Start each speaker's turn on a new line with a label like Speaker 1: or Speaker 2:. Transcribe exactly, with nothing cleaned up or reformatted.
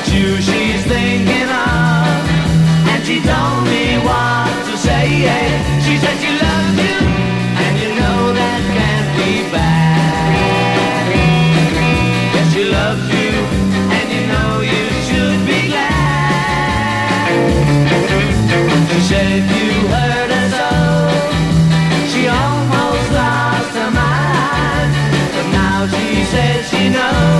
Speaker 1: it's you she's thinking of. And she told me what to say. She said she loves you, and you know that can't be bad. Yes, she loves you, and you know you should be glad. She said if you hurt her so, she almost lost her mind. But now she says she knows